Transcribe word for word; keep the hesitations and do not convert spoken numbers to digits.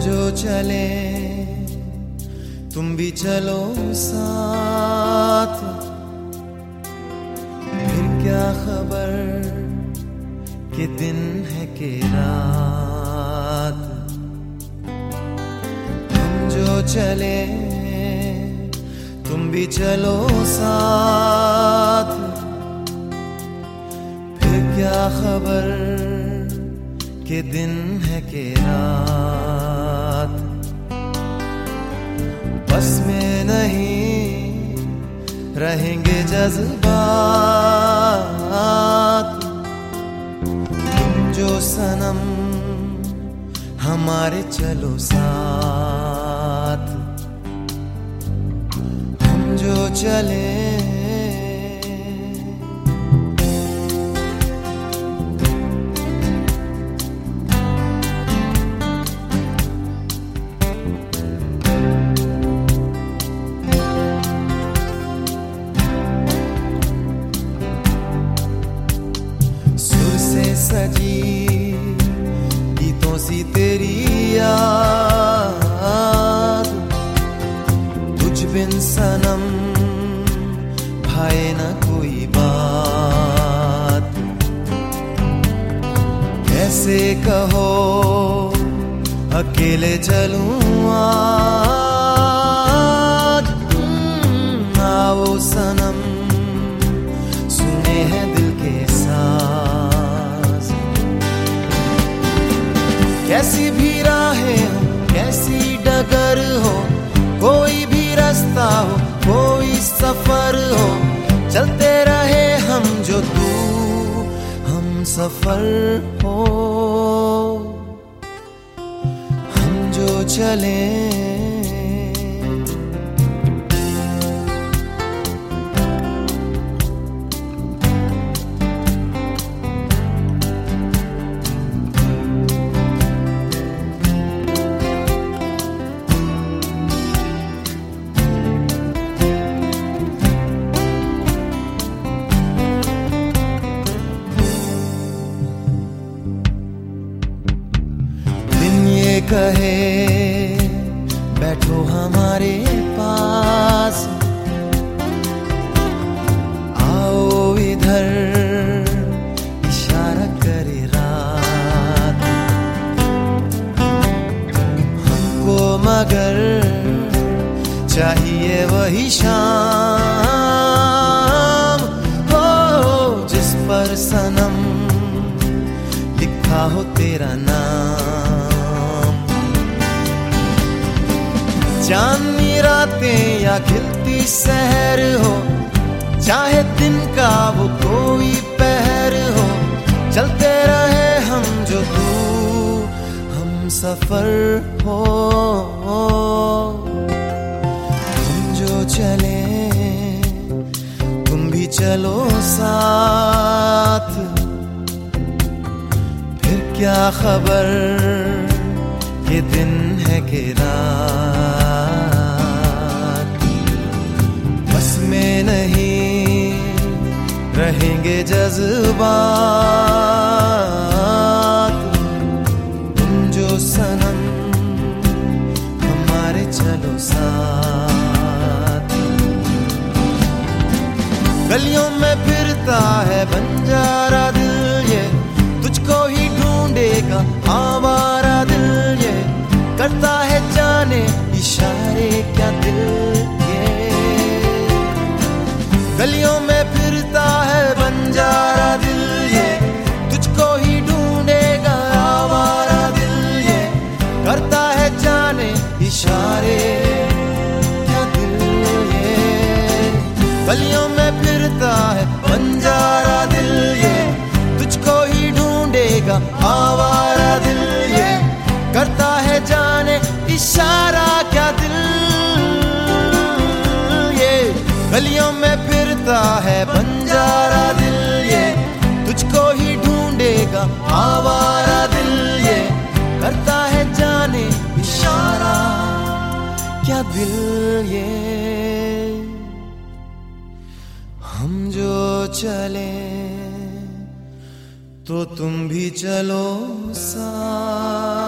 जो चले तुम भी चलो साथ, फिर क्या खबर कि दिन है कि रात। हम जो चले तुम भी चलो साथ, फिर क्या खबर कि दिन है कि रात। बस में नहीं रहेंगे जज्बात, तुम जो सनम हमारे चलो साथ। हम जो चले सजी गीतों सी तेरी याद, तुझ बिन सनम भाए न कोई बात। कैसे कहो अकेले चलूं आज, आओ सनम सुने हैं दिल के साथ। कैसी भी राहें हो कैसी डगर हो, कोई भी रास्ता हो कोई सफर हो, चलते रहे हम जो तू हम सफर हो। हम जो चले कहे बैठो हमारे पास, आओ इधर इशारा करे रात। हमको मगर चाहिए वही शाम हो जिस पर सनम लिखा हो तेरा नाम। चांदनी रातें या खिलती शहर हो, चाहे दिन का वो कोई पहर हो, चलते रहे हम जो तू हम सफर हो। हम जो चले तुम भी चलो साथ, फिर क्या खबर ये दिन है कि रात। बस में नहीं रहेंगे जज्बात, तुम जो सनम हमारे चलो साथ। गलियों में फिरता है बंजारा दिल ये, तुझको ही ढूंढेगा आवारा दिल ये, करता है जाने इशारे क्या दिल ये। गलियों में फिरता है बंजारा दिल ये, तुझको ही ढूंढेगा आवारा दिल ये, करता है जाने इशारे क्या दिल ये। गलियों में फिरता है बंजारा दिल ये, तुझको ही ढूंढेगा आवारा दिल ये, करता है जाने इशारा क्या दिल ये। गलियों में फिरता है बंजारा दिल ये, तुझको ही ढूंढेगा आवारा दिल ये, करता है जाने इशारा क्या दिल ये। हम जो चले तो तुम भी चलो साथ।